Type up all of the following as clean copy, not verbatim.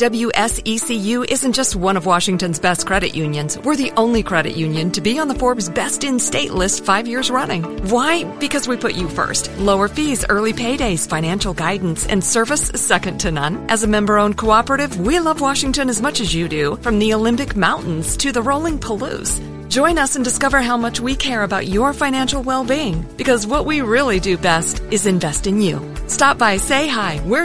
WSECU isn't just one of Washington's best credit unions. We're the only credit union to be on the Forbes Best in State list 5 years running. Why? Because we put you first. Lower fees, early paydays, financial guidance, and service second to none. As a member-owned cooperative, we love Washington as much as you do, from the Olympic Mountains to the rolling Palouse. Join us and discover how much we care about your financial well-being, because what we really do best is invest in you. Stop by, say hi. We're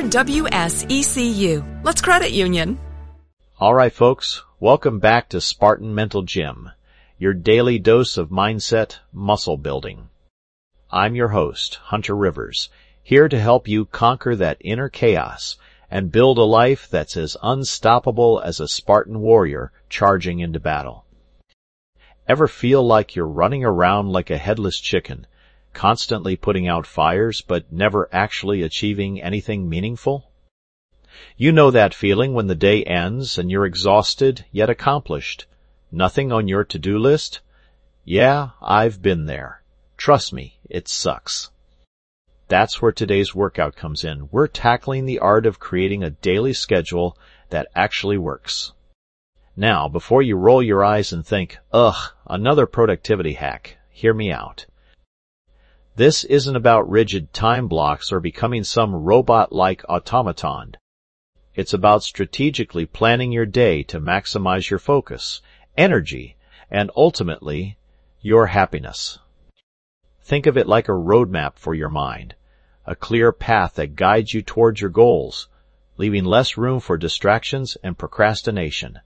WSECU. Let's credit union. All right, folks. Welcome back to Spartan Mental Gym, your daily dose of mindset muscle building. I'm your host, Hunter Rivers, here to help you conquer that inner chaos and build a life that's as unstoppable as a Spartan warrior charging into battle. Ever feel like you're running around like a headless chicken, constantly putting out fires but never actually achieving anything meaningful? You know that feeling when the day ends and you're exhausted yet accomplished. Nothing on your to-do list? Yeah, I've been there. Trust me, it sucks. That's where today's workout comes in. We're tackling the art of creating a daily schedule that actually works. Now, before you roll your eyes and think, ugh, another productivity hack, hear me out. This isn't about rigid time blocks or becoming some robot-like automaton. It's about strategically planning your day to maximize your focus, energy, and ultimately, your happiness. Think of it like a roadmap for your mind, a clear path that guides you towards your goals, leaving less room for distractions and procrastination.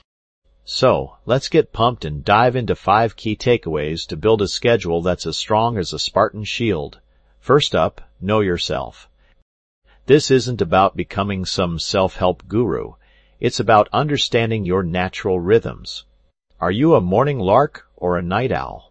So, let's get pumped and dive into 5 key takeaways to build a schedule that's as strong as a Spartan shield. First up, know yourself. This isn't about becoming some self-help guru. It's about understanding your natural rhythms. Are you a morning lark or a night owl?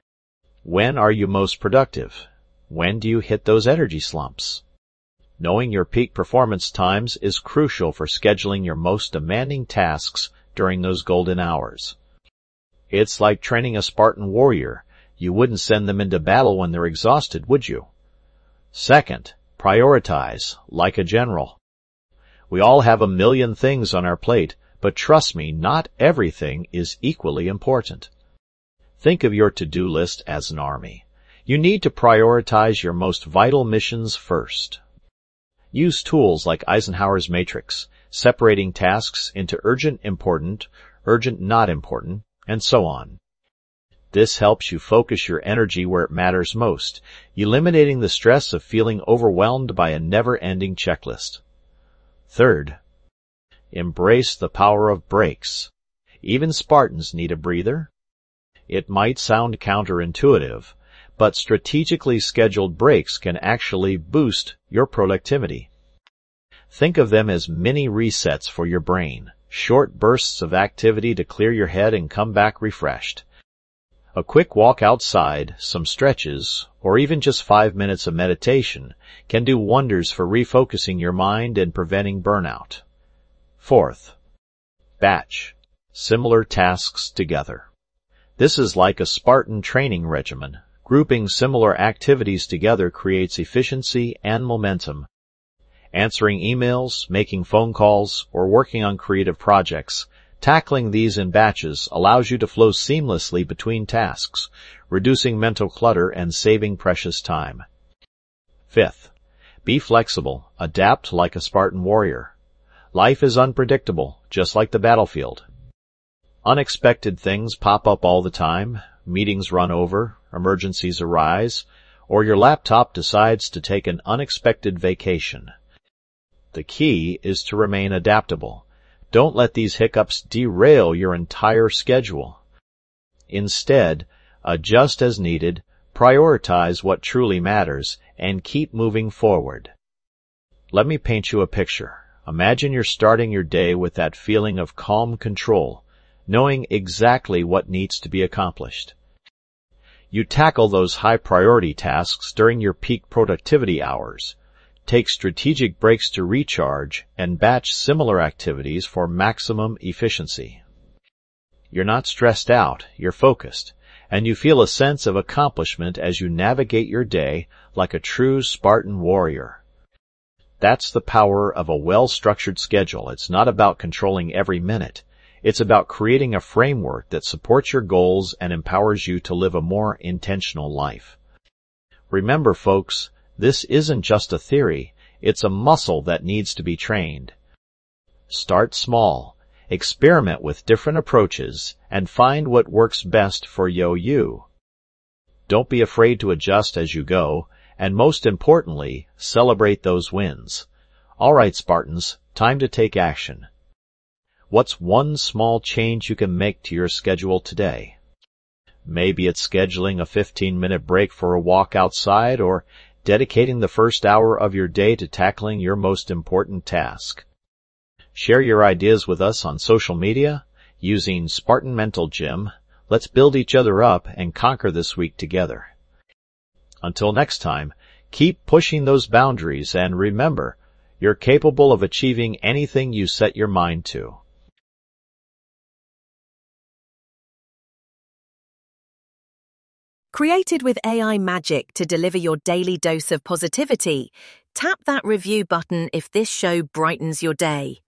When are you most productive? When do you hit those energy slumps? Knowing your peak performance times is crucial for scheduling your most demanding tasks during those golden hours. It's like training a Spartan warrior. You wouldn't send them into battle when they're exhausted, would you? Second, prioritize, like a general. We all have a million things on our plate, but trust me, not everything is equally important. Think of your to-do list as an army. You need to prioritize your most vital missions first. Use tools like Eisenhower's matrix, separating tasks into urgent important, urgent not important, and so on. This helps you focus your energy where it matters most, eliminating the stress of feeling overwhelmed by a never-ending checklist. Third, embrace the power of breaks. Even Spartans need a breather. It might sound counterintuitive, but strategically scheduled breaks can actually boost your productivity. Think of them as mini resets for your brain, short bursts of activity to clear your head and come back refreshed. A quick walk outside, some stretches, or even just 5 minutes of meditation can do wonders for refocusing your mind and preventing burnout. Fourth, batch similar tasks together. This is like a Spartan training regimen. Grouping similar activities together creates efficiency and momentum. Answering emails, making phone calls, or working on creative projects, tackling these in batches allows you to flow seamlessly between tasks, reducing mental clutter and saving precious time. Fifth, be flexible, adapt like a Spartan warrior. Life is unpredictable, just like the battlefield. Unexpected things pop up all the time, meetings run over, emergencies arise, or your laptop decides to take an unexpected vacation. The key is to remain adaptable. Don't let these hiccups derail your entire schedule. Instead, adjust as needed, prioritize what truly matters, and keep moving forward. Let me paint you a picture. Imagine you're starting your day with that feeling of calm control, knowing exactly what needs to be accomplished. You tackle those high-priority tasks during your peak productivity hours. Take strategic breaks to recharge, and batch similar activities for maximum efficiency. You're not stressed out, you're focused, and you feel a sense of accomplishment as you navigate your day like a true Spartan warrior. That's the power of a well-structured schedule. It's not about controlling every minute. It's about creating a framework that supports your goals and empowers you to live a more intentional life. Remember, folks, this isn't just a theory. It's a muscle that needs to be trained. Start small, experiment with different approaches, and find what works best for you. Don't be afraid to adjust as you go, and most importantly, celebrate those wins. All right, Spartans, time to take action. What's one small change you can make to your schedule today? Maybe it's scheduling a 15-minute break for a walk outside or dedicating the first hour of your day to tackling your most important task. Share your ideas with us on social media using Spartan Mental Gym. Let's build each other up and conquer this week together. Until next time, keep pushing those boundaries and remember, you're capable of achieving anything you set your mind to. Created with AI magic to deliver your daily dose of positivity, tap that review button if this show brightens your day.